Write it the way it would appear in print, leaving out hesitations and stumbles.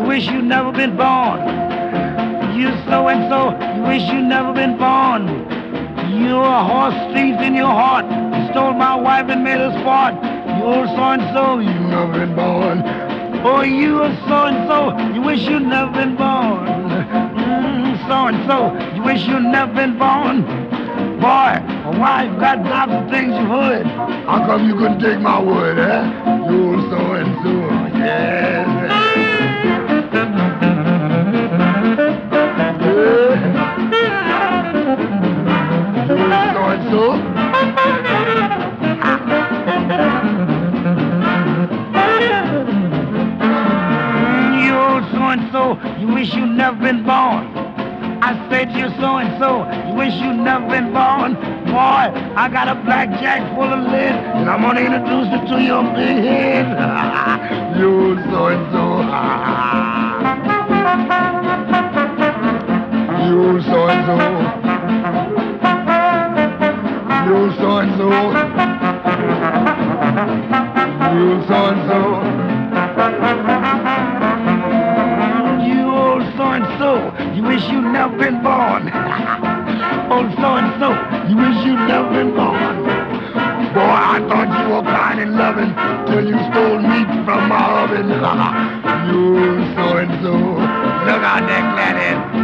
wish you never been born. You so and so, you wish you never been born. You're a horse thief in your heart. You stole my wife and made us part. You're so and so, you never been born. Oh, you are so and so, you wish you never been born. So and so, you wish you never been born. Boy, why you got lots of things you would? How come you couldn't take my word, eh? You so and so, yes. So and so. You so and so, you wish you never been born. I said you're so and so, you wish you never been born. Boy, I got a blackjack full of lead, and I'm gonna introduce it to your big head. You so and so. You so and so. You so and so. You so and so. You old so and so, you wish you never been born. Old so and so, you wish you never been born. Boy, I thought you were kind and loving till you stole meat from my oven. You so and so. Look out there, Gladys.